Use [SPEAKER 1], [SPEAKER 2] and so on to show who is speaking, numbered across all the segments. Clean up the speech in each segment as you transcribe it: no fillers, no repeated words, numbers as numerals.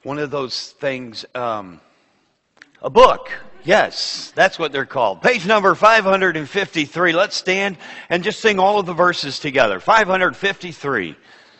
[SPEAKER 1] one of those things, a book. Yes, that's what they're called. Page number 553. Let's stand and just sing all of the verses together. 553.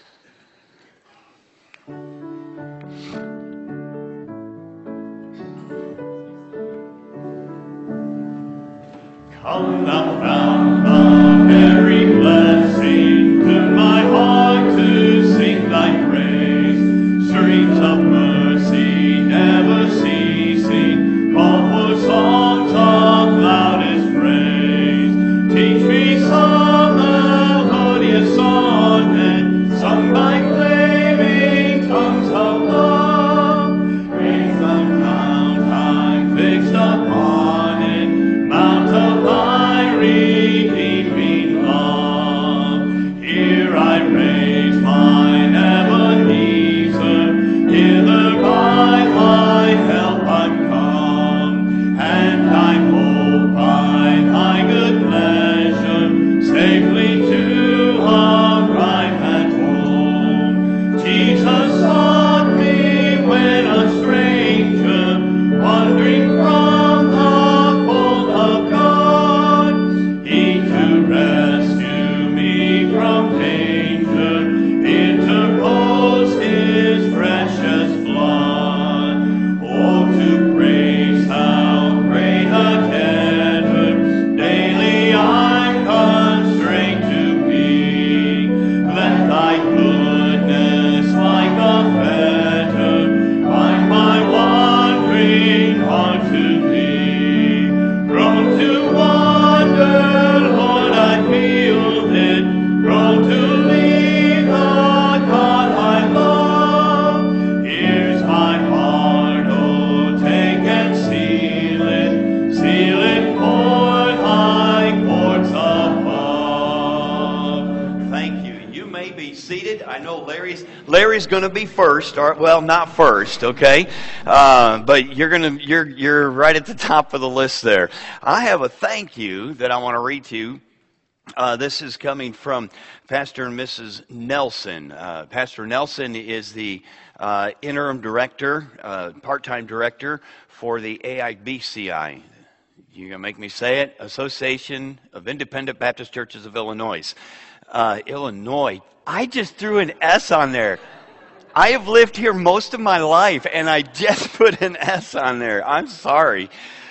[SPEAKER 2] Come thou fount of every blessing, to my heart to sing thy praise. Streams of mercy never ceasing, call for songs of loudest praise. Teach me some melodious sonnet, sung by flaming tongues of love. Praise the mount high fixed upon it, mount of thy redeeming love. Here I raise mine Ebenezer, hither by thy help I'm come, and I hope by thy good pleasure safely to arrive at home. Jesus sought me when a stranger, wandering from the fold of God. He to rescue me from danger interposed his precious blood. Oh, to praise how great a debtor daily I'm constrained to be. Let thy goodness like a fetter bind my wandering heart to thee. Prone to wander, Lord, I feel it. Prone to leave the God I love. Here's my heart, oh, take and seal it for thy courts above.
[SPEAKER 1] Thank you. You may be seated. I know Larry's going to be first. Or, well, not first, okay? But you're right at the top of the list there. I have a thank you that I want to read to you. This is coming from Pastor and Mrs. Nelson. Pastor Nelson is the interim director, part-time director for the AIBCI. You're going to make me say it? Association of Independent Baptist Churches of Illinois. Illinois. I just threw an S on there. I have lived here most of my life, and I just put an S on there. I'm sorry.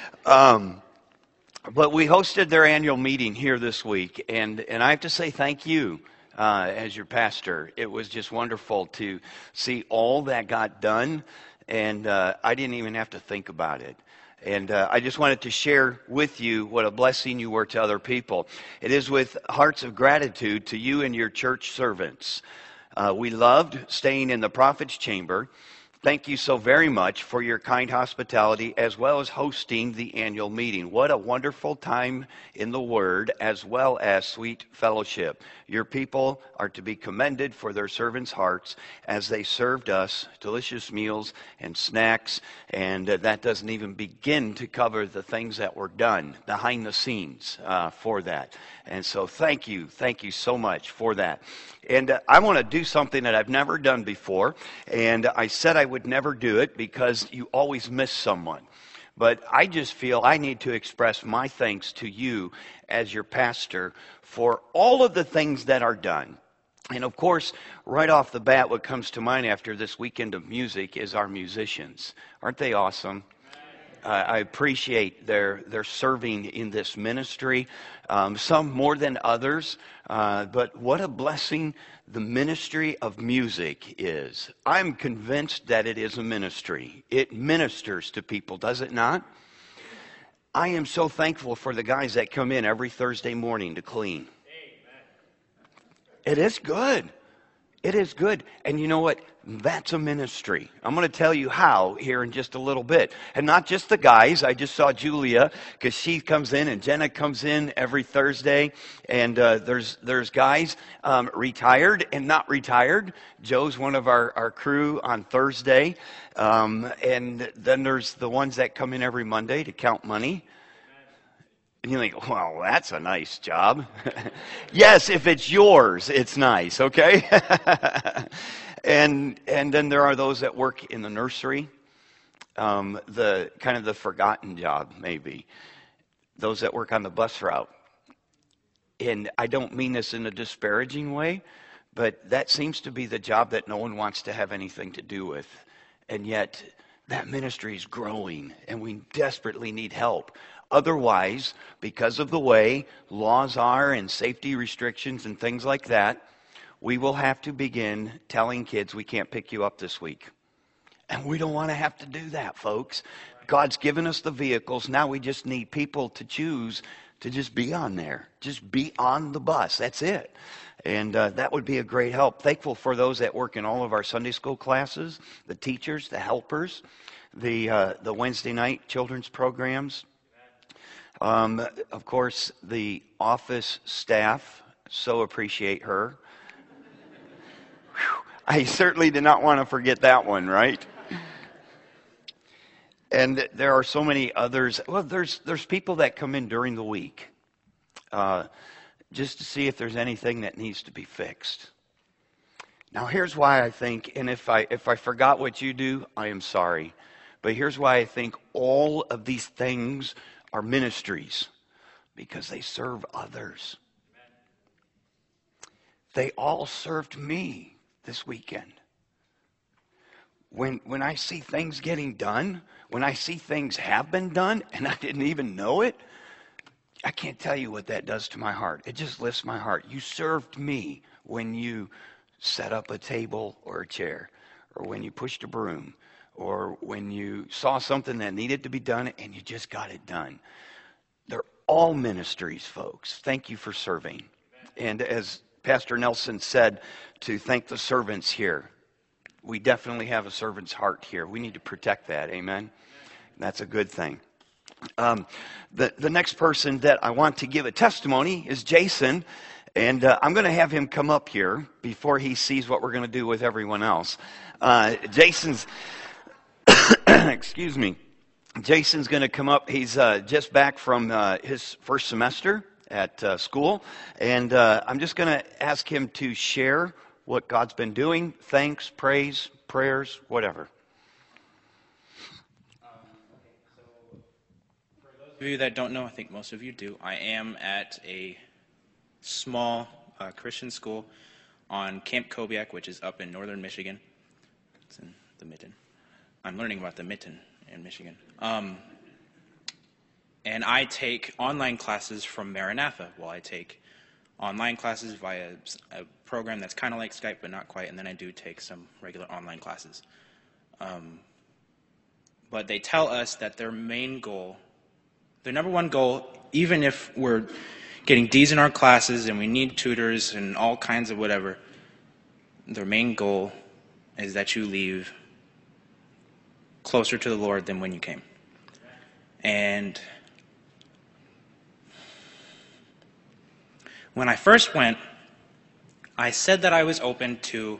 [SPEAKER 1] But we hosted their annual meeting here this week, and I have to say thank you as your pastor. It was just wonderful to see all that got done, and I didn't even have to think about it. And I just wanted to share with you what a blessing you were to other people. It is with hearts of gratitude to you and your church servants. We loved staying in the prophet's chamber. Thank you so very much for your kind hospitality as well as hosting the annual meeting. What a wonderful time in the Word as well as sweet fellowship. Your people are to be commended for their servants' hearts as they served us delicious meals and snacks, and that doesn't even begin to cover the things that were done behind the scenes for that. And so thank you so much for that. And I want to do something that I've never done before, and I said I would never do it because you always miss someone. But I just feel I need to express my thanks to you as your pastor for all of the things that are done. And of course, right off the bat, what comes to mind after this weekend of music is our musicians. Aren't they awesome? I appreciate their serving in this ministry, some more than others, but what a blessing the ministry of music is. I'm convinced that it is a ministry. It ministers to people, does it not? I am so thankful for the guys that come in every Thursday morning to clean. It is good. It is good. And you know what? That's a ministry. I'm going to tell you how here in just a little bit. And not just the guys. I just saw Julia because she comes in and Jenna comes in every Thursday. And there's guys retired and not retired. Joe's one of our crew on Thursday. And then there's the ones that come in every Monday to count money. And you think, well, that's a nice job. Yes, if it's yours, it's nice, okay? And then there are those that work in the nursery, the kind of the forgotten job, maybe. Those that work on the bus route. And I don't mean this in a disparaging way, but that seems to be the job that no one wants to have anything to do with. And yet, that ministry is growing, and we desperately need help. Otherwise, because of the way laws are and safety restrictions and things like that, we will have to begin telling kids we can't pick you up this week. And we don't want to have to do that, folks. God's given us the vehicles. Now we just need people to choose to just be on there. Just be on the bus. That's it. And that would be a great help. Thankful for those that work in all of our Sunday school classes, the teachers, the helpers, the Wednesday night children's programs. Of course, the office staff. So appreciate her. Whew. I certainly did not want to forget that one, right? And there are so many others. Well, there's people that come in during the week just to see if there's anything that needs to be fixed. Now, here's why I think, and if I forgot what you do, I am sorry. But here's why I think all of these things are ministries, because they serve others. They all served me this weekend. When I see things getting done, when I see things have been done and I didn't even know it, I can't tell you what that does to my heart. It just lifts my heart. You served me when you set up a table or a chair, or when you pushed a broom, or when you saw something that needed to be done and you just got it done. They're all ministries, folks. Thank you for serving. And as Pastor Nelson said, to thank the servants here. We definitely have a servant's heart here. We need to protect that. Amen? That's a good thing. The next person that I want to give a testimony is Jason. And I'm going to have him come up here before he sees what we're going to do with everyone else. Jason's, excuse me. Jason's going to come up. He's just back from his first semester at school. And I'm just going to ask him to share what God's been doing. Thanks, praise, prayers, whatever.
[SPEAKER 3] So for those of you that don't know, I think most of you do, I am at a small Christian school on Camp Kobiak, which is up in northern Michigan. It's in the Mitten. I'm learning about the Mitten in Michigan. And I take online classes from Maranatha. Well, I take online classes via a program that's kind of like Skype, but not quite, and then I do take some regular online classes. But they tell us that their main goal, their number one goal, even if we're getting D's in our classes and we need tutors and all kinds of whatever, their main goal is that you leave closer to the Lord than when you came. And when I first went, I said that I was open to,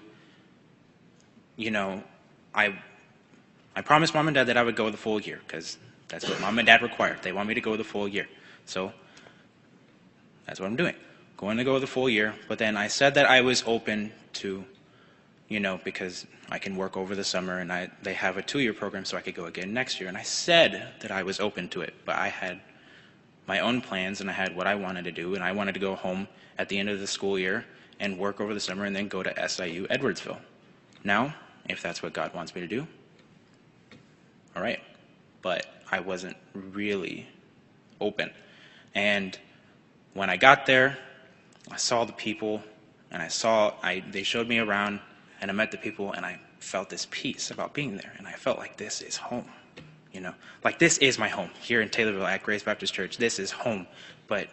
[SPEAKER 3] I promised Mom and Dad that I would go the full year, because that's what Mom and Dad required. They want me to go the full year. So that's what I'm doing, going to go the full year. But then I said that I was open to, because I can work over the summer, and they have a 2-year program, so I could go again next year. And I said that I was open to it, but I had my own plans, and I had what I wanted to do, and I wanted to go home at the end of the school year and work over the summer and then go to SIU Edwardsville. Now, if that's what God wants me to do, all right. But I wasn't really open. And when I got there, I saw the people, and they showed me around, and I met the people, and I felt this peace about being there, and I felt like this is home. Like this is my home here in Taylorville at Grace Baptist Church. This is home, but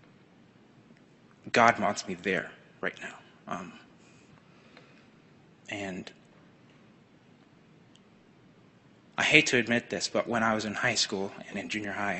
[SPEAKER 3] God wants me there right now. And I hate to admit this, but when I was in high school and in junior high,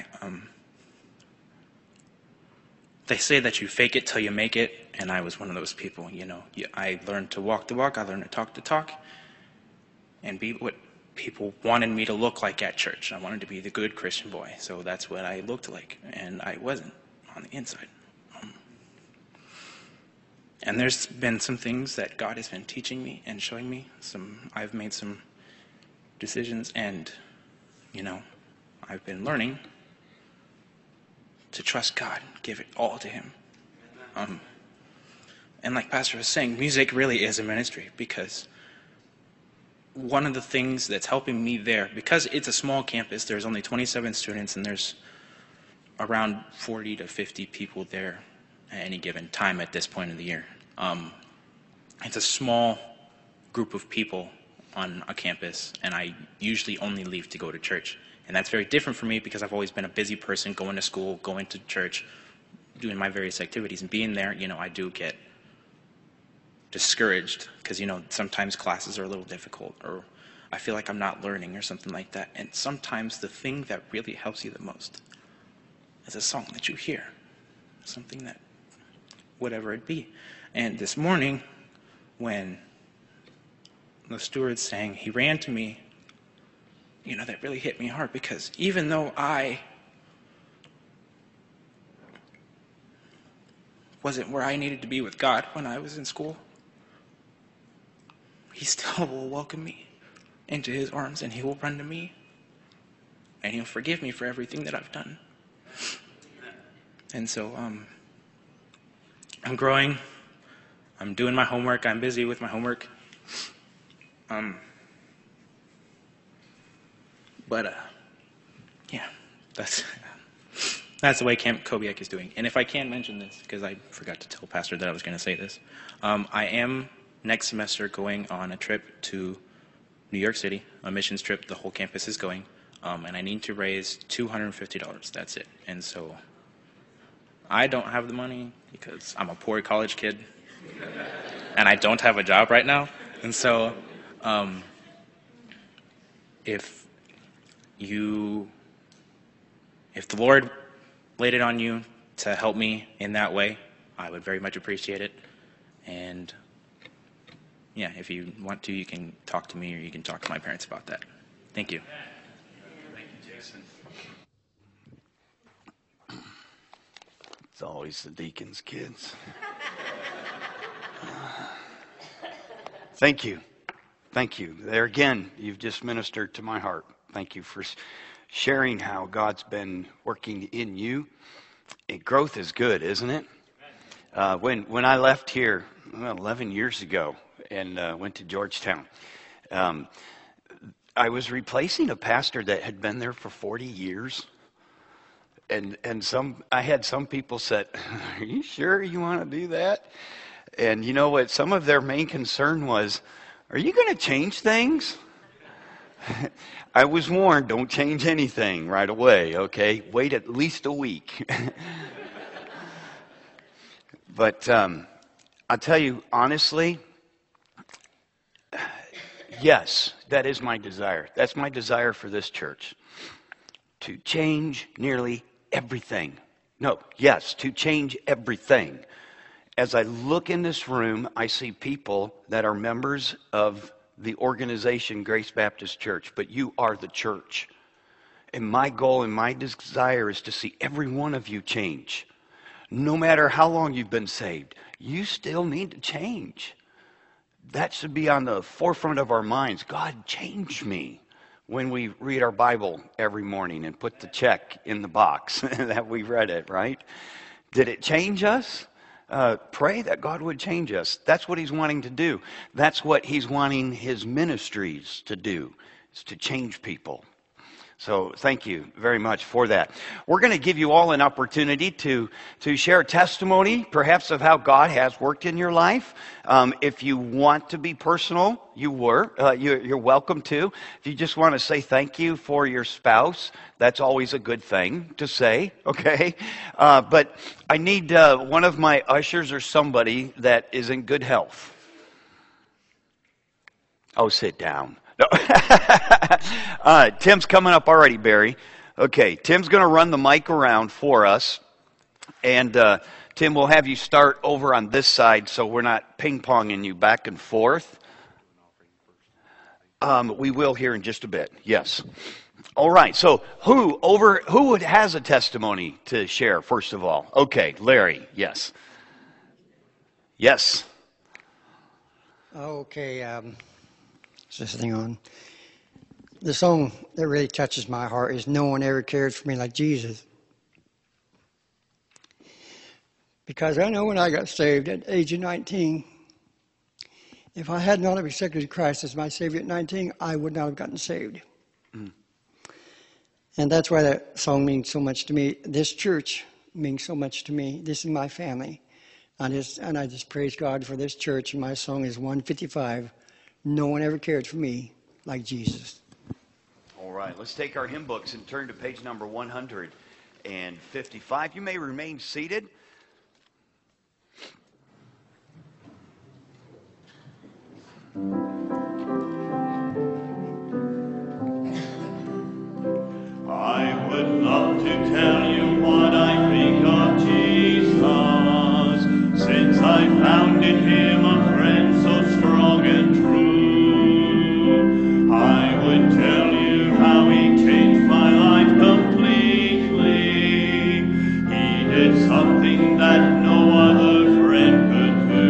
[SPEAKER 3] they say that you fake it till you make it, and I was one of those people. I learned to walk the walk, I learned to talk the talk, and be what people wanted me to look like at church. I wanted to be the good Christian boy, so that's what I looked like, and I wasn't on the inside. And there's been some things that God has been teaching me and showing me. I've made some decisions, and, I've been learning to trust God, give it all to Him. And like Pastor was saying, music really is a ministry, because one of the things that's helping me there, because it's a small campus, there's only 27 students, and there's around 40 to 50 people there at any given time at this point of the year. It's a small group of people on a campus, and I usually only leave to go to church. And that's very different for me, because I've always been a busy person, going to school, going to church, doing my various activities. And being there, I do get discouraged, because, sometimes classes are a little difficult, or I feel like I'm not learning or something like that. And sometimes the thing that really helps you the most is a song that you hear, something that, whatever it be. And this morning, when the steward sang, he ran to me, that really hit me hard, because even though I wasn't where I needed to be with God when I was in school, He still will welcome me into His arms, and He will run to me, and He'll forgive me for everything that I've done. And so I'm growing. I'm doing my homework. I'm busy with my homework. Yeah, that's the way Camp Kobiak is doing. And if I can mention this, because I forgot to tell Pastor that I was going to say this, I am next semester going on a trip to New York City, a missions trip. The whole campus is going, and I need to raise $250. That's it. And so I don't have the money, because I'm a poor college kid, and I don't have a job right now. And so if the Lord laid it on you to help me in that way, I would very much appreciate it. And yeah, if you want to, you can talk to me, or you can talk to my parents about that. Thank you.
[SPEAKER 1] Thank you, Jason. It's always the deacon's kids. Thank you. Thank you. There again, you've just ministered to my heart. Thank you for sharing how God's been working in you. Growth is good, isn't it? When I left here 11 years ago and went to Georgetown, I was replacing a pastor that had been there for 40 years. And I had some people said, "Are you sure you want to do that?" And you know what? Some of their main concern was, "Are you going to change things?" I was warned, don't change anything right away, okay? Wait at least a week. But I'll tell you, honestly, yes, that is my desire. That's my desire for this church. To change nearly everything. No, yes, to change everything. As I look in this room, I see people that are members of the organization Grace Baptist Church, but you are the church. And my goal and my desire is to see every one of you change. No matter how long you've been saved, you still need to change. That should be on the forefront of our minds. God, change me. When we read our Bible every morning and put the check in the box that we read it, right? Did it change us? Pray that God would change us. That's what He's wanting to do. That's what He's wanting His ministries to do, is to change people. So thank you very much for that. We're going to give you all an opportunity to share testimony, perhaps of how God has worked in your life. If you want to be personal, you're welcome to. If you just want to say thank you for your spouse, that's always a good thing to say, okay? But I need one of my ushers or somebody that is in good health. Oh, sit down. No. Tim's coming up already, Barry. Okay, Tim's going to run the mic around for us. And Tim, we'll have you start over on this side so we're not ping-ponging you back and forth. We will here in just a bit, yes. All right, so who has a testimony to share, first of all? Okay, Larry, yes. Yes.
[SPEAKER 4] Okay, is this thing on? The song that really touches my heart is "No One Ever Cared for Me Like Jesus." Because I know when I got saved at the age of 19, if I had not accepted Christ as my Savior at 19, I would not have gotten saved.
[SPEAKER 1] Mm.
[SPEAKER 4] And that's why that song means so much to me. This church means so much to me. This is my family. I just praise God for this church. And my song is 155. No one ever cared for me like Jesus.
[SPEAKER 1] All right, let's take our hymn books and turn to page number 155. You may remain seated.
[SPEAKER 2] I would love to tell you what I think of Jesus, since I found in him a friend so strong and true. I would tell you how he changed my life completely. He did something that no other friend could do.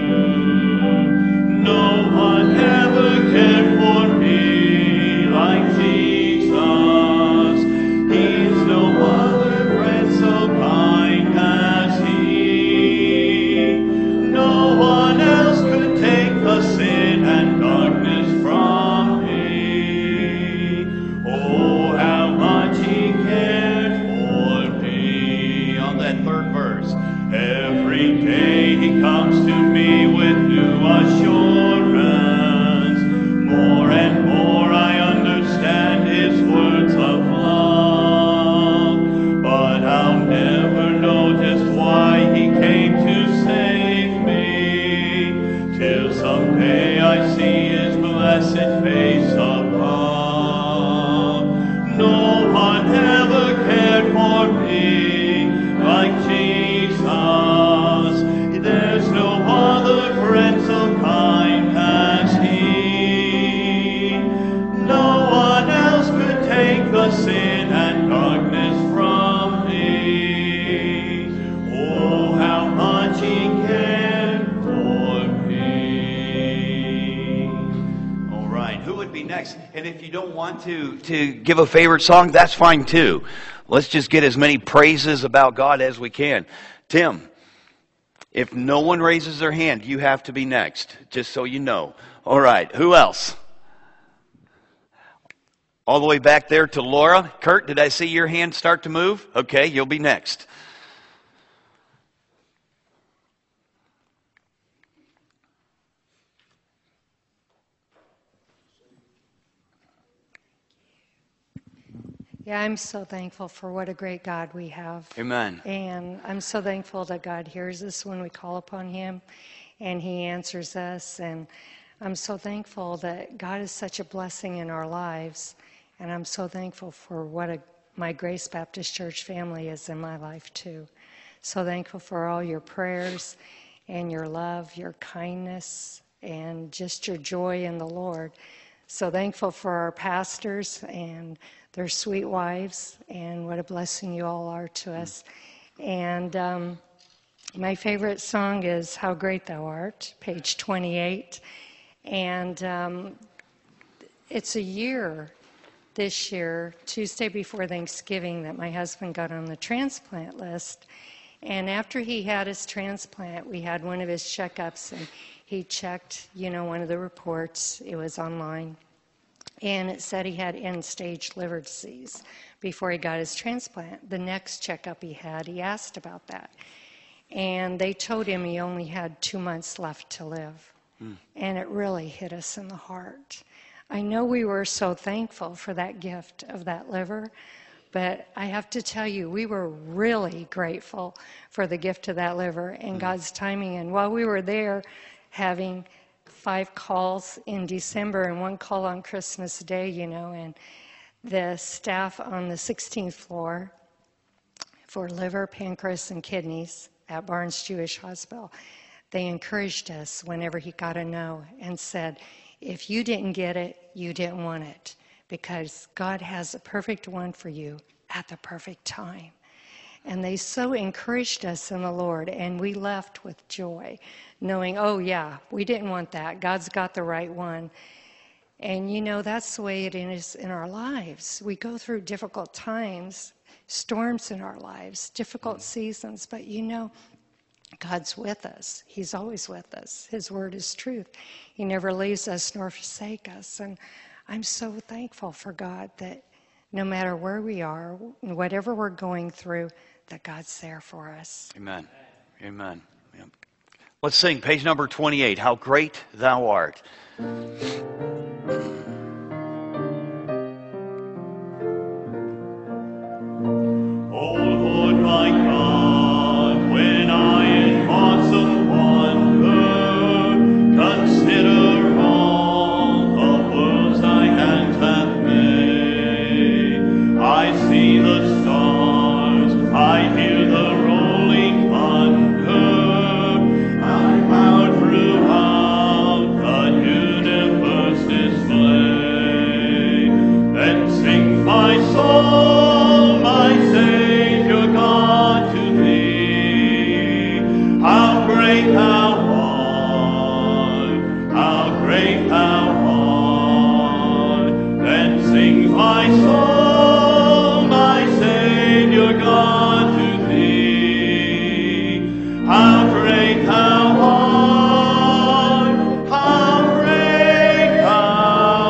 [SPEAKER 2] No one ever cared for me like Jesus. He's no other friend so kind as he. No one else could take the sin and darkness from me. Oh, how much he cared for me.
[SPEAKER 1] On that third verse.
[SPEAKER 2] Every day he comes to me with new assurance. More and more I understand his words of love. But I'll never know just why he came to save me, till someday I see his blessed face above. No one ever cared for me like Jesus. There's no other friend so kind as he. No one else could take the sin and darkness from me. Oh, how much he cared for me.
[SPEAKER 1] All right, who would be next? And if you don't want to give a favorite song, that's fine too. Let's just get as many praises about God as we can. Tim, if no one raises their hand, you have to be next, just so you know. All right, who else? All the way back there to Laura. Kurt, did I see your hand start to move? Okay, you'll be next.
[SPEAKER 5] Yeah, I'm so thankful for what a great God we have.
[SPEAKER 1] Amen.
[SPEAKER 5] And I'm so thankful that God hears us when we call upon him and he answers us. And I'm so thankful that God is such a blessing in our lives. And I'm so thankful for what my Grace Baptist Church family is in my life too. So thankful for all your prayers and your love, your kindness, and just your joy in the Lord. So thankful for our pastors and their sweet wives, and what a blessing you all are to us. And my favorite song is How Great Thou Art, page 28. And it's a year this year, Tuesday before Thanksgiving, that my husband got on the transplant list. And after he had his transplant, we had one of his checkups, and he checked, one of the reports. It was online. And it said he had end-stage liver disease before he got his transplant. The next checkup he asked about that. And they told him he only had 2 months left to live. And it really hit us in the heart. I know we were so thankful for that gift of that liver, but I have to tell you, we were really grateful for the gift of that liver and God's timing. And while we were there having 5 calls in December and 1 call on Christmas Day, and the staff on the 16th floor for liver, pancreas, and kidneys at Barnes Jewish Hospital, they encouraged us whenever he got a no and said, if you didn't get it, you didn't want it, because God has a perfect one for you at the perfect time. And they so encouraged us in the Lord, and we left with joy, knowing, oh yeah, we didn't want that. God's got the right one. And you know, that's the way it is in our lives. We go through difficult times, storms in our lives, difficult seasons, but you know, God's with us. He's always with us. His word is truth. He never leaves us nor forsake us. And I'm so thankful for God that no matter where we are, whatever we're going through, that God's there for us.
[SPEAKER 1] Amen. Amen. Yep. Let's sing page number 28, How Great Thou Art.
[SPEAKER 2] Oh Lord my God, when I in awesome wonder consider all the worlds thy hands have made, I see the stars, I hear the rolling thunder, I bow throughout the universe display. Then sings my soul, my Savior God, to thee. How great thou art, how great thou art. Then sings my soul, my Savior God, to thee. How great thou art, how great thou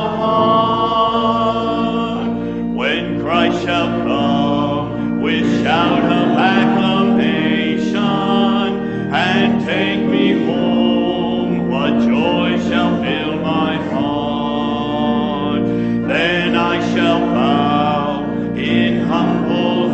[SPEAKER 2] art. When Christ shall come with shout of acclamation and take me home, what joy shall fill my heart. Then I shall bow in humble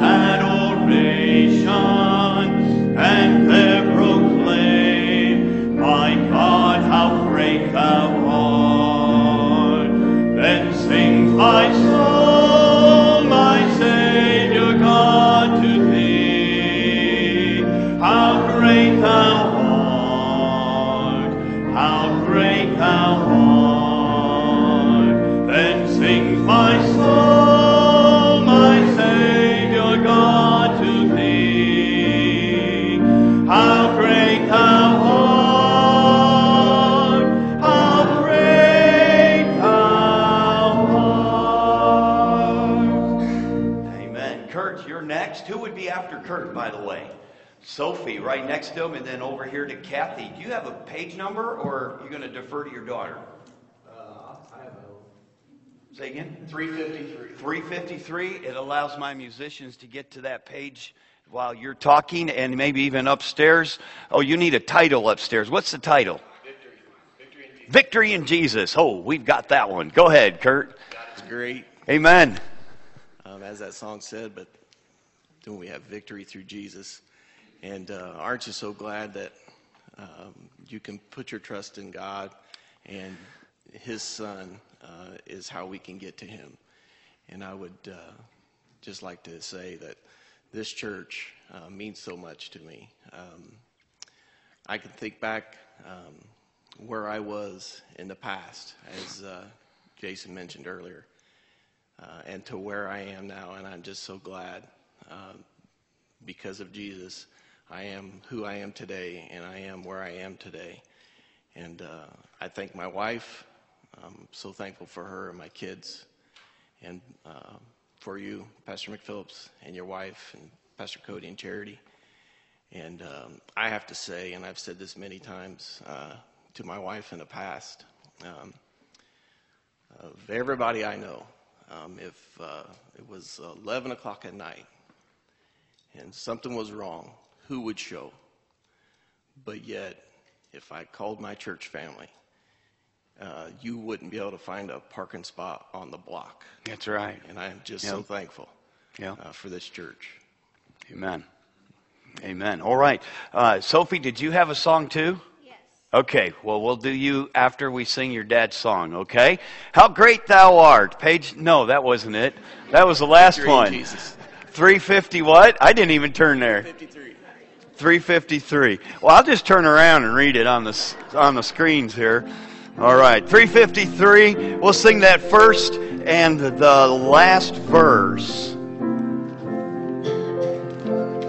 [SPEAKER 2] adoration and there proclaim, my God, how great thou art. Then sings my soul, my Savior God, to thee. How great thou art, how great thou art. Then sings my soul, my Savior God, to thee. How great thou art, how great thou art.
[SPEAKER 1] Amen. Kurt, you're next. Who would be after Kurt, by the way? Sophie, right next to him, and then over here to Kathy. Do you have a page number, or are you going to defer to your daughter?
[SPEAKER 6] I have
[SPEAKER 1] Say again?
[SPEAKER 6] 353.
[SPEAKER 1] 353. It allows my musicians to get to that page while you're talking, and maybe even upstairs. Oh, you need a title upstairs. What's the title?
[SPEAKER 6] Victory. Victory in Jesus.
[SPEAKER 1] Victory in Jesus. Oh, we've got that one. Go ahead, Kurt.
[SPEAKER 6] God is great,
[SPEAKER 1] Amen.
[SPEAKER 6] as that song said, but then we have victory through Jesus. And aren't you so glad that you can put your trust in God, and His Son is how we can get to Him. And I would just like to say that this church means so much to me. I can think back where I was in the past, as Jason mentioned earlier, and to where I am now, and I'm just so glad because of Jesus. I am who I am today, and I am where I am today. And I thank my wife. I'm so thankful for her and my kids, and for you, Pastor McPhillips, and your wife, and Pastor Cody and Charity. And I have to say, and I've said this many times to my wife in the past, of everybody I know, if it was 11 o'clock at night and something was wrong, who would show? But yet, if I called my church family, you wouldn't be able to find a parking spot on the block.
[SPEAKER 1] That's right.
[SPEAKER 6] And I am just so thankful for this church.
[SPEAKER 1] Amen. Amen. All right. Sophie, did you have a song too?
[SPEAKER 7] Yes.
[SPEAKER 1] Okay. Well, we'll do you after we sing your dad's song, okay? How great thou art. Page, no, that wasn't it. That was the last
[SPEAKER 6] Victory in
[SPEAKER 1] one.
[SPEAKER 6] Jesus.
[SPEAKER 1] 350 what? I didn't even turn there.
[SPEAKER 6] 53.
[SPEAKER 1] 353. Well, I'll just turn around and read it on the screens here. All right, 353. We'll sing that first and the last verse.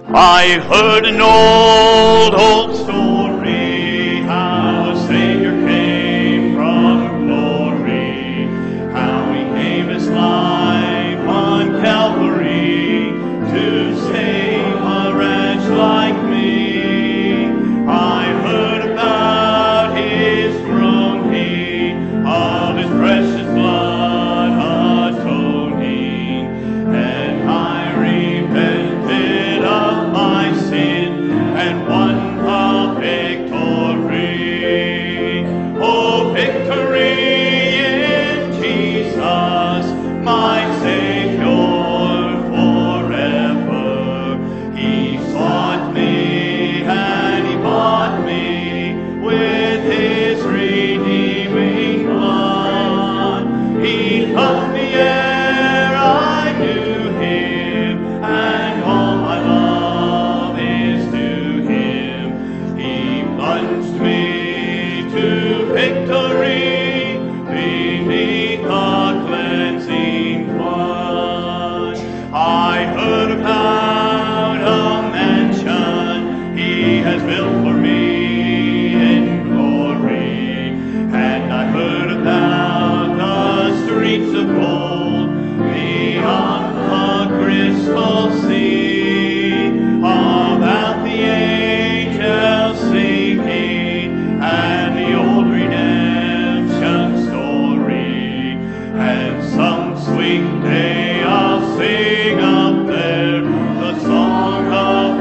[SPEAKER 2] I heard an old story, how a Savior came from glory, how he gave his life on Calvary to save a wretch like me. I heard about his groaning, of his precious blood atoning, and I repented of my sin and won a victory. Oh, victory in Jesus, my Savior forever. He sought me and he bought me with his redeeming blood. He loved me ere I knew him, and all my love is to him. He plunged me to victory beneath the cleansing flood. I heard about a mansion he has built for me in glory, and I heard about the streets of gold beyond the crystal sea, about the angels singing and the old redemption story, and some sweet day I'll sing up there the song of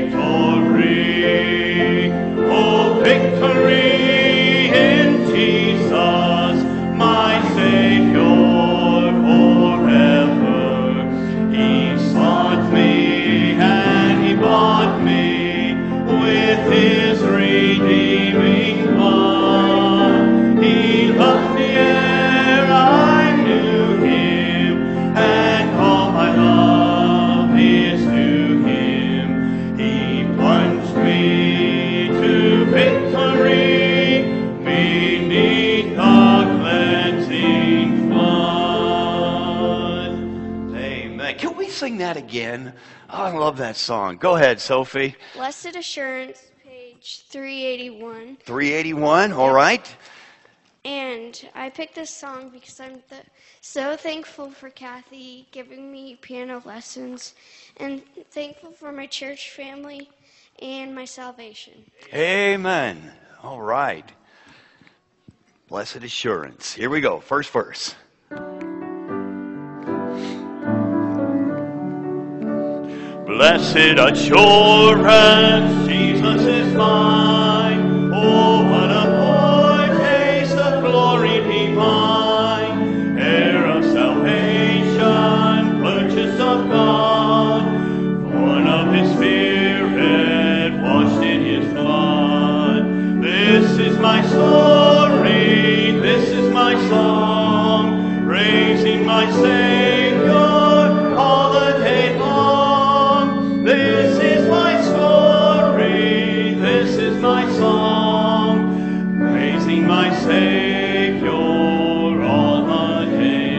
[SPEAKER 2] victory. Oh, victory in Jesus, my Savior forever. He sought me and he bought me with his redeeming blood. He loved me ere I knew him, and all my love is to him. He plunged me to victory beneath the cleansing flood.
[SPEAKER 1] Amen. Can we sing that again? Oh, I love that song. Go ahead, Sophie.
[SPEAKER 7] Blessed Assurance, page 381.
[SPEAKER 1] 381, all right.
[SPEAKER 7] And I picked this song because I'm so thankful for Kathy giving me piano lessons, and thankful for my church family and my salvation.
[SPEAKER 1] Amen. All right. Blessed Assurance. Here we go. First verse.
[SPEAKER 2] Blessed assurance, Jesus is mine. Oh, what a foretaste of glory divine, heir of salvation, purchased of God, born of his Spirit, washed in his blood. This is my story, this is my song, praising my Savior all the day long. This is my story, this is my song, praising my Savior all the day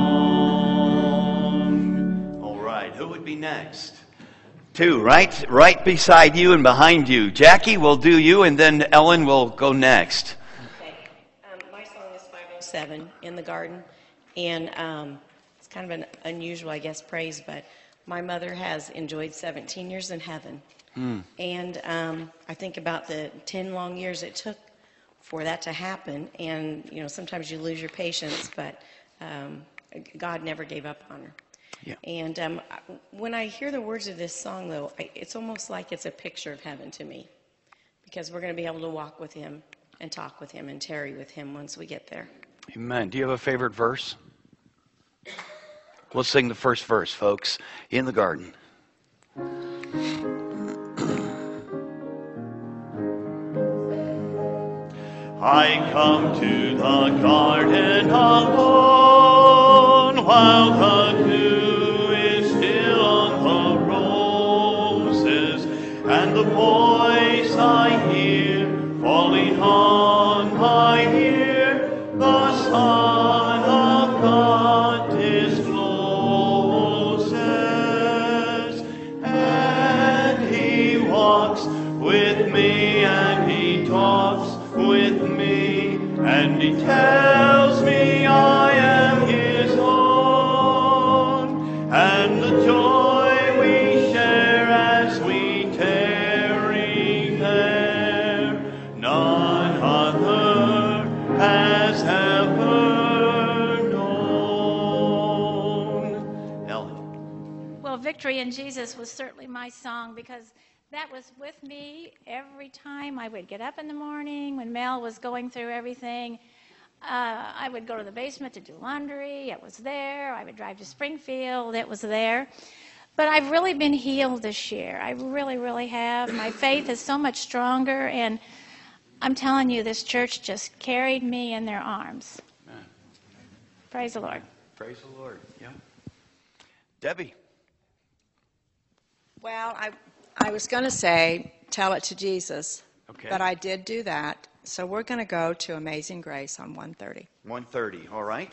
[SPEAKER 2] long.
[SPEAKER 1] All right. Who would be next? Two, right? Right beside you and behind you. Jackie will do you, and then Ellen will go next.
[SPEAKER 8] Okay. My song is 507, In the Garden. And it's kind of an unusual, I guess, praise, but my mother has enjoyed 17 years in heaven. And I think about the 10 long years it took for that to happen. And, you know, sometimes you lose your patience, but God never gave up on her.
[SPEAKER 1] Yeah.
[SPEAKER 8] And when I hear the words of this song, though, it's almost like it's a picture of heaven to me, because we're going to be able to walk with him and talk with him and tarry with him once we get there.
[SPEAKER 1] Amen. Do you have a favorite verse? We'll sing the first verse, folks. In the garden.
[SPEAKER 2] I come to the garden alone, while the dew is still on the roses, and the voice I hear falling on my ear, the Son of God discloses, and and the joy we share as we tarry there, none other has ever known.
[SPEAKER 1] Ellen.
[SPEAKER 9] Well, Victory in Jesus was certainly my song because that was with me every time I would get up in the morning when Mel was going through everything. I would go to the basement to do laundry. It was there. I would drive to Springfield. It was there. But I've really been healed this year. I really, really have. My faith is so much stronger, and I'm telling you, this church just carried me in their arms.
[SPEAKER 1] Amen.
[SPEAKER 9] Praise the Lord.
[SPEAKER 1] Praise the Lord. Yeah. Debbie.
[SPEAKER 10] Well, I was going to say, tell it to Jesus,
[SPEAKER 1] Okay.
[SPEAKER 10] but I did do that. So we're going to go to Amazing Grace on 1:30.
[SPEAKER 1] 1:30. All right.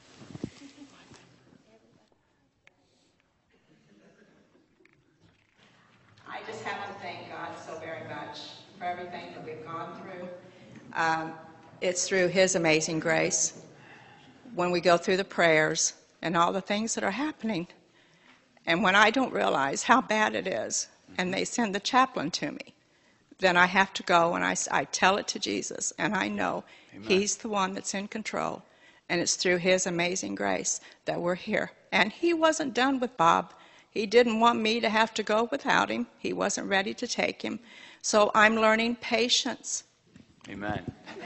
[SPEAKER 10] I just have to thank God so very much for everything that we've gone through. It's through His amazing grace. When we go through the prayers and all the things that are happening, and when I don't realize how bad it is, and they send the chaplain to me, then I have to go and I tell it to Jesus, and I know
[SPEAKER 1] Amen.
[SPEAKER 10] He's the one that's in control, and it's through His amazing grace that we're here. And He wasn't done with Bob. He didn't want me to have to go without him. He wasn't ready to take him. So I'm learning patience.
[SPEAKER 1] Amen.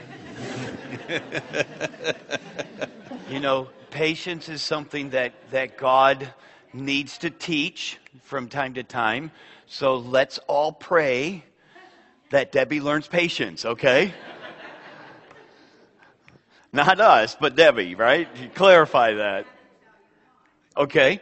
[SPEAKER 1] You know, patience is something that God needs to teach from time to time. So let's all pray that Debbie learns patience, okay? Not us, but Debbie, right? You clarify that. Okay.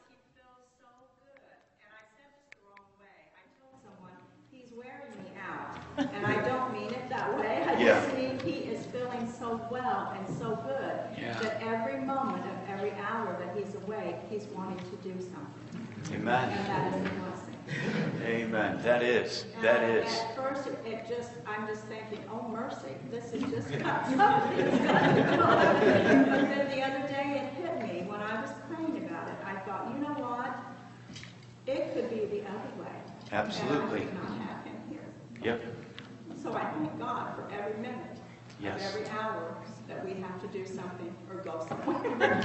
[SPEAKER 11] He's wearing me out, and I don't mean it that way. I
[SPEAKER 1] Yeah.
[SPEAKER 11] just mean he is feeling so well and so good that every moment of every hour that he's awake, he's wanting to do something.
[SPEAKER 1] Amen.
[SPEAKER 11] And that is a blessing.
[SPEAKER 1] Amen. That is.
[SPEAKER 11] At first, I'm just thinking, oh mercy, this is just not something that's got to go. But then the other day it hit me when I was praying about it. I thought, you know what? It could be the other way.
[SPEAKER 1] Absolutely.
[SPEAKER 11] And I could not have him here.
[SPEAKER 1] Yep.
[SPEAKER 11] So I thank God for every minute
[SPEAKER 1] Yes.
[SPEAKER 11] of every hour that we have to do something or go somewhere.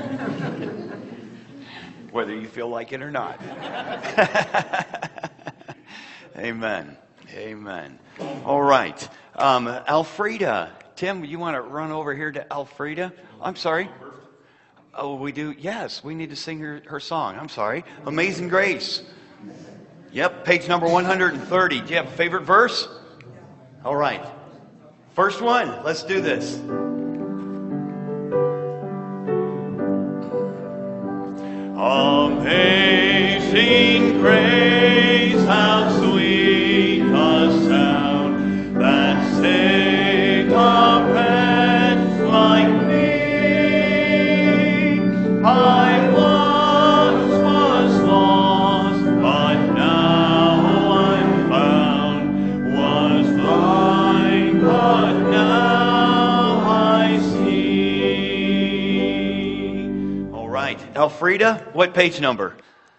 [SPEAKER 1] Whether you feel like it or not. Amen. Amen. All right. Alfreda. Tim, you want to run over here to Alfreda? I'm sorry. Oh, we do? Yes, we need to sing her song. I'm sorry. Amazing Grace. Yep, page number 130. Do you have a favorite verse? All right. First one. Let's do this.
[SPEAKER 2] Amazing grace, how sweet the sound that saved a wretch like me. I once was lost, but now I'm found. Was blind, but now I see.
[SPEAKER 1] All right. Alfreda, what page number?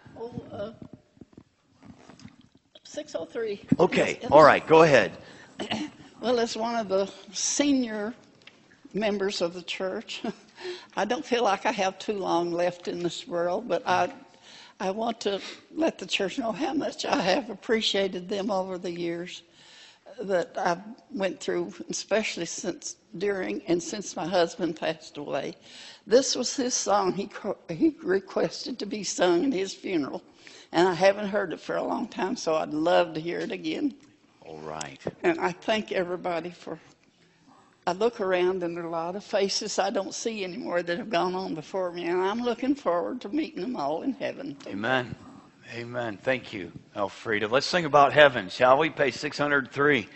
[SPEAKER 12] 603.
[SPEAKER 1] Okay. All right. Go ahead.
[SPEAKER 12] Well, as one of the senior members of the church, I don't feel like I have too long left in this world, but I want to let the church know how much I have appreciated them over the years that I went through, especially since my husband passed away. This was his song he requested to be sung at his funeral, and I haven't heard it for a long time, so I'd love to hear it again.
[SPEAKER 1] All right.
[SPEAKER 12] And I thank everybody I look around and there are a lot of faces I don't see anymore that have gone on before me, and I'm looking forward to meeting them all in heaven.
[SPEAKER 1] Amen. Amen. Thank you, Alfreda. Let's sing about heaven, shall we? Page 603.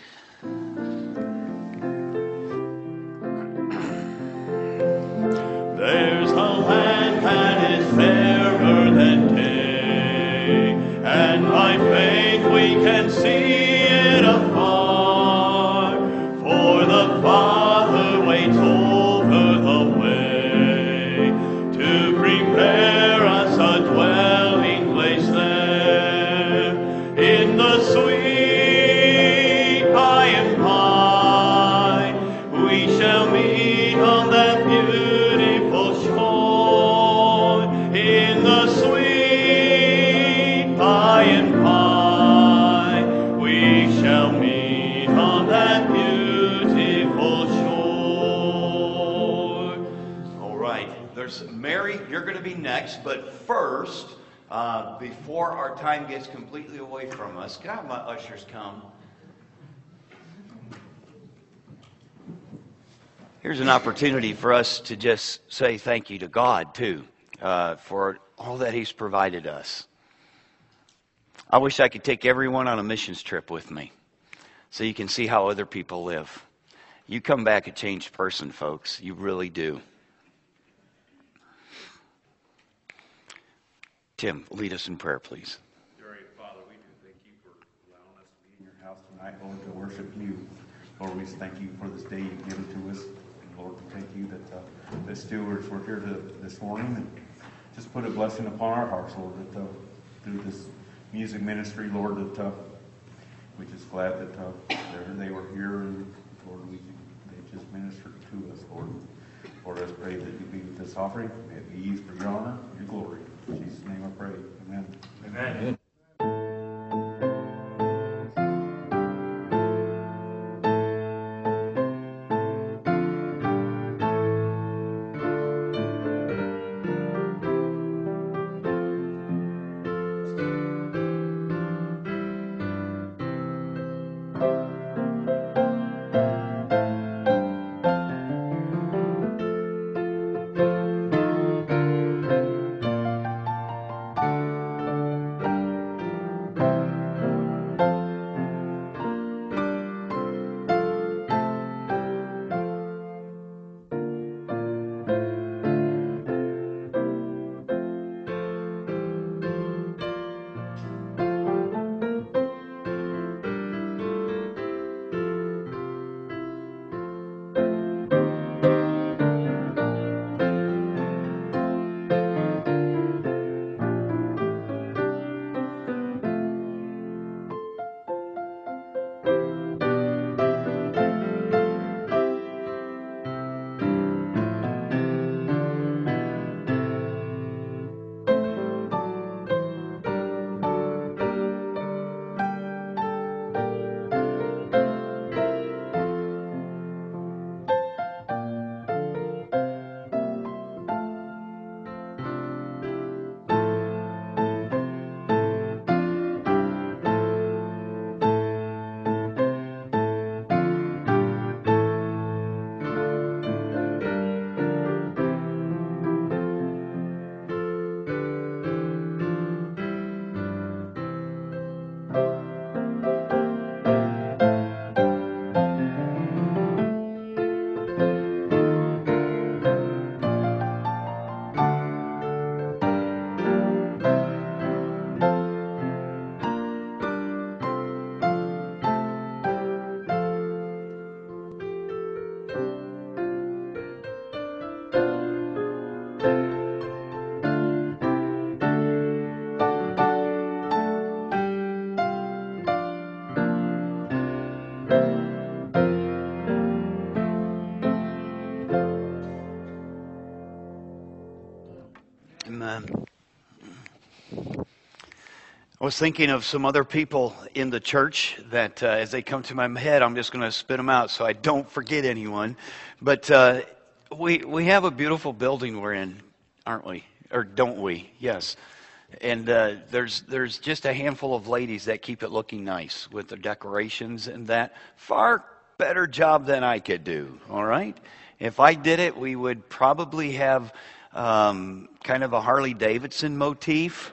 [SPEAKER 2] There's a land that is fairer than day, and by faith we can see it afar. For the Father waits over the way to prepare us a dwelling
[SPEAKER 1] there's Mary, you're going to be next, but first, before our time gets completely away from us, can I have my ushers come? Here's an opportunity for us to just say thank you to God, too, for all that He's provided us. I wish I could take everyone on a missions trip with me so you can see how other people live. You come back a changed person, folks. You really do. Tim, lead us in prayer, please.
[SPEAKER 13] Dear Father, we do thank you for allowing us to be in your house tonight, Lord, to worship you. Lord, we just thank you for this day you've given to us. And Lord, we thank you that the stewards were here this morning. And just put a blessing upon our hearts, Lord, that through this music ministry, Lord, that we're just glad that they were here. And Lord, they just ministered to us, Lord. Lord, I just pray that you be with this offering. May it be used for your honor and your glory. In Jesus' name I pray. Amen.
[SPEAKER 2] Amen.
[SPEAKER 1] I was thinking of some other people in the church that as they come to my head, I'm just going to spit them out so I don't forget anyone. But we have a beautiful building we're in, aren't we? Or don't we? Yes. And there's just a handful of ladies that keep it looking nice with the decorations and that. Far better job than I could do, all right? If I did it, we would probably have kind of a Harley Davidson motif.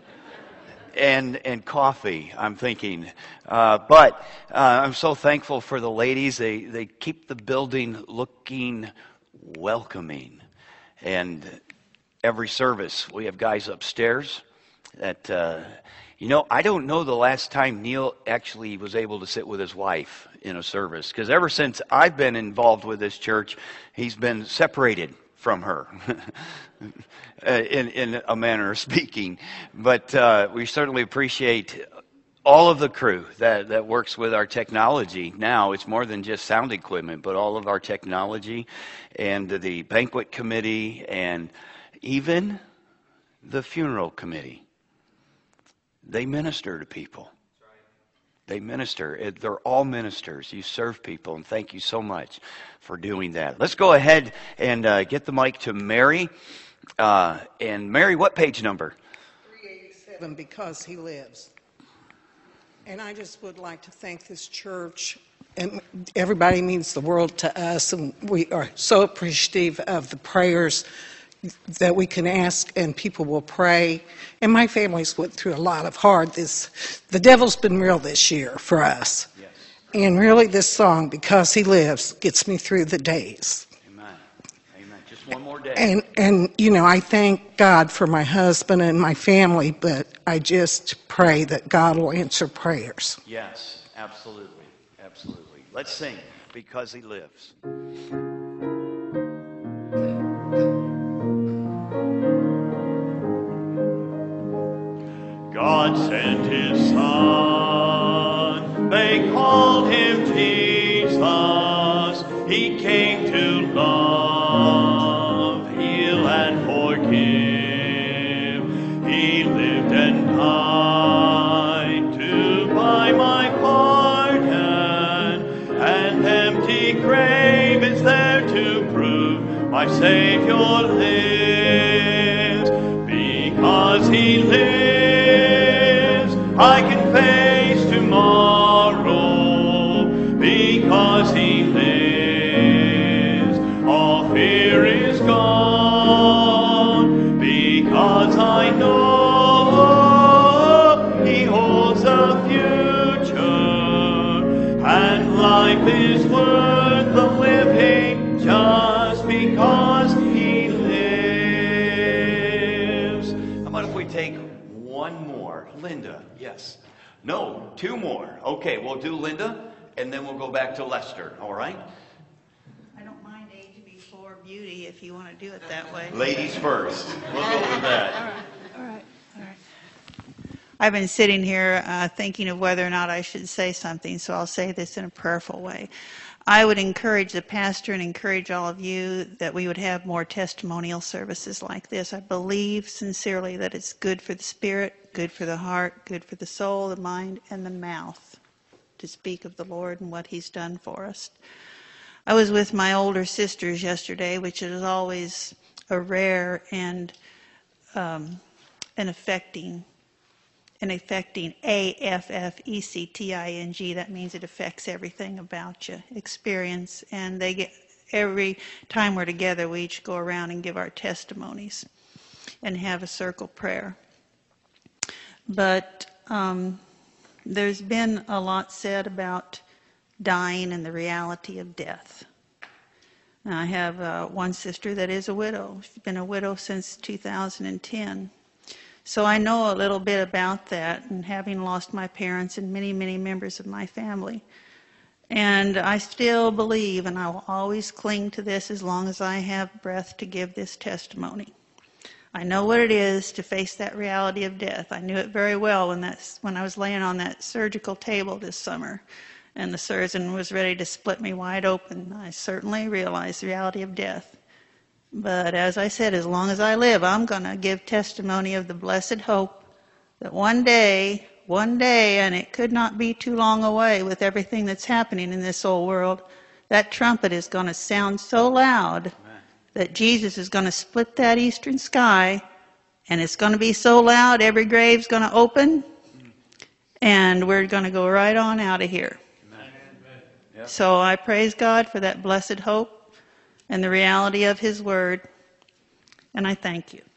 [SPEAKER 1] And coffee, I'm thinking. But I'm so thankful for the ladies. They keep the building looking welcoming. And every service, we have guys upstairs that, I don't know the last time Neil actually was able to sit with his wife in a service. Because ever since I've been involved with this church, he's been separated from her, in a manner of speaking. But we certainly appreciate all of the crew that works with our technology. Now it's more than just sound equipment, but all of our technology and the banquet committee and even the funeral committee. They minister to people. They minister. They're all ministers. You serve people, and thank you so much for doing that. Let's go ahead and get the mic to Mary. And Mary, what page number?
[SPEAKER 14] 387, Because He Lives. And I just would like to thank this church, and everybody means the world to us, and we are so appreciative of the prayers that we can ask and people will pray. And my family's went through a lot of the devil's been real this year for us.
[SPEAKER 1] Yes.
[SPEAKER 14] And really this song, Because He Lives, gets me through the days.
[SPEAKER 1] Amen. Amen. Just one more day.
[SPEAKER 14] And I thank God for my husband and my family, but I just pray that God will answer prayers.
[SPEAKER 1] Yes, absolutely. Absolutely. Let's sing, Because He Lives.
[SPEAKER 2] God sent His Son, they called Him Jesus. He came to love, heal, and forgive. He lived and died to buy my pardon. An empty grave is there to prove my Savior lives. Because He lives, I can face tomorrow. Because He lives, all fear is gone. Because I know He holds the future, and life is worth the living just because He lives.
[SPEAKER 1] How about if we take one more? Linda, yes. No, two more. Okay, we'll do Linda, and then we'll go back to Lester, all right?
[SPEAKER 15] I don't mind age before beauty if you want to do it that way.
[SPEAKER 1] Ladies first. We'll go with that.
[SPEAKER 15] All right. I've been sitting here thinking of whether or not I should say something, so I'll say this in a prayerful way. I would encourage the pastor and encourage all of you that we would have more testimonial services like this. I believe sincerely that it's good for the spirit, good for the heart, good for the soul, the mind, and the mouth to speak of the Lord and what He's done for us. I was with my older sisters yesterday, which is always a rare and an affecting AFFECTING. That means it affects everything about you, experience. And they get, every time we're together, we each go around and give our testimonies and have a circle prayer. But there's been a lot said about dying and the reality of death. Now, I have one sister that is a widow. She's been a widow since 2010. So I know a little bit about that, and having lost my parents and many, many members of my family. And I still believe, and I will always cling to this as long as I have breath to give this testimony. I know what it is to face that reality of death. I knew it very well when I was laying on that surgical table this summer, and the surgeon was ready to split me wide open. I certainly realized the reality of death. But as I said, as long as I live, I'm going to give testimony of the blessed hope that one day, and it could not be too long away with everything that's happening in this old world, that trumpet is going to sound so loud that Jesus is going to split that eastern sky, and it's going to be so loud every grave's going to open, and we're going to go right on out of here. Yep. So I praise God for that blessed hope and the reality of His Word, and I thank you.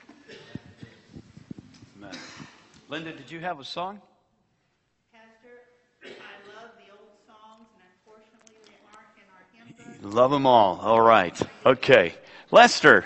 [SPEAKER 1] Amen. Linda, did you have a song?
[SPEAKER 15] Pastor, I love the old songs, and unfortunately they aren't in our hymn book.
[SPEAKER 1] You love them all. All right. Okay. Lester.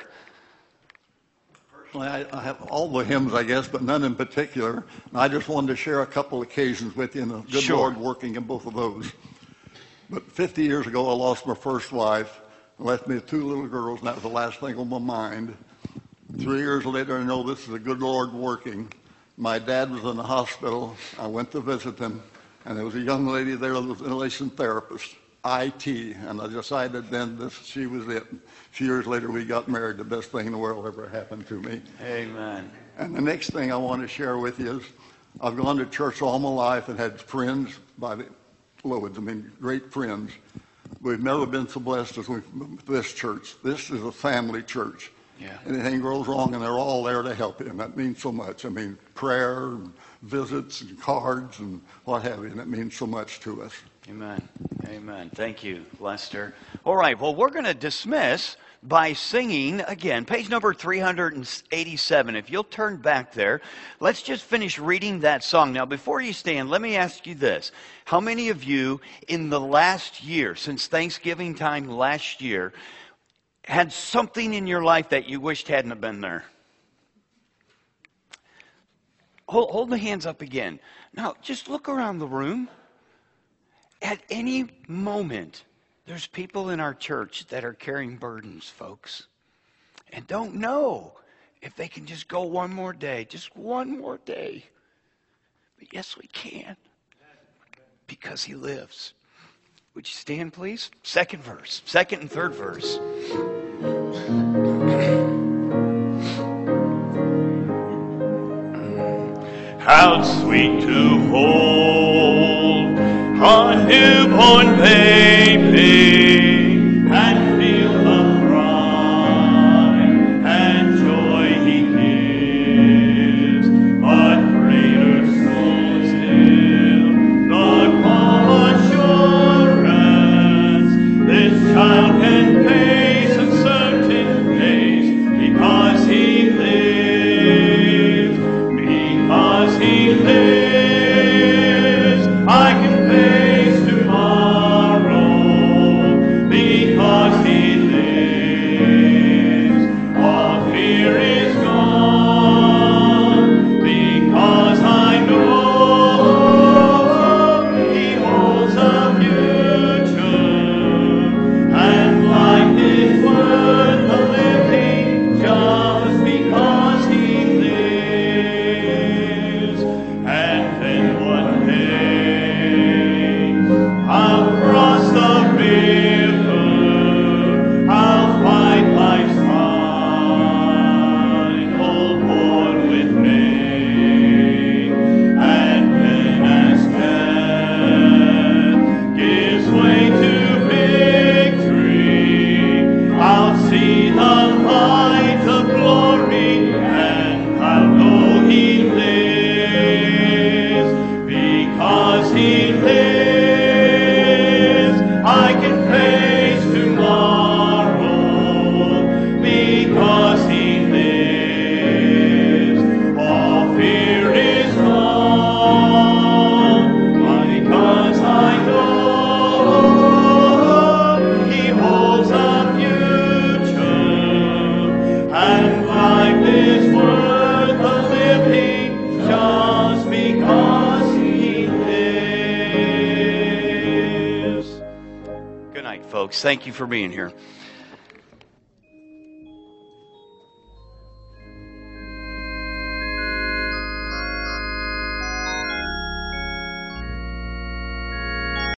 [SPEAKER 16] Personally, I have all the hymns, I guess, but none in particular. And I just wanted to share a couple occasions with you, and the good Lord working in both of those. But 50 years ago, I lost my first wife. Left me with two little girls, and that was the last thing on my mind. 3 years later, I know this is the good Lord working. My dad was in the hospital. I went to visit him, and there was a young lady there that was an inhalation therapist, IT, and I decided then she was it. A few years later, we got married. The best thing in the world ever happened to me.
[SPEAKER 1] Amen.
[SPEAKER 16] And the next thing I want to share with you is I've gone to church all my life and had friends by the loads, great friends. We've never been so blessed as with this church. This is a family church. Anything goes wrong, and they're all there to help you, and that means so much. I mean, prayer, and visits, and cards, and what have you, and it means so much to us.
[SPEAKER 1] Amen. Amen. Thank you, Lester. All right, well, we're going to dismiss by singing again, page number 387. If you'll turn back there, let's just finish reading that song. Now, before you stand, let me ask you this. How many of you in the last year, since Thanksgiving time last year, had something in your life that you wished hadn't been there? Hold the hands up again. Now, just look around the room. At any moment, there's people in our church that are carrying burdens, folks, and don't know if they can just go one more day, just one more day. But yes, we can, because he lives. Would you stand, please? Second and third verse.
[SPEAKER 2] How sweet to hold a newborn baby and feel the pride and joy he gives, but greater so still the calm assurance this child can face uncertain days because he lives, because he lives. I can face tomorrow because he lives. All fear is gone because I know he holds a future, and life is worth the living just because he lives. And then one day I'll cross the river, I'll fight life's fight, hold war with me, and then as death gives way to victory, I'll see the light of glory, and I'll know he lives. Because he lives, I can face tomorrow. Because he lives, all fear is gone. Because I know he holds a future, and life is worth the living just because he lives.
[SPEAKER 1] Good night, folks. Thank you for being here.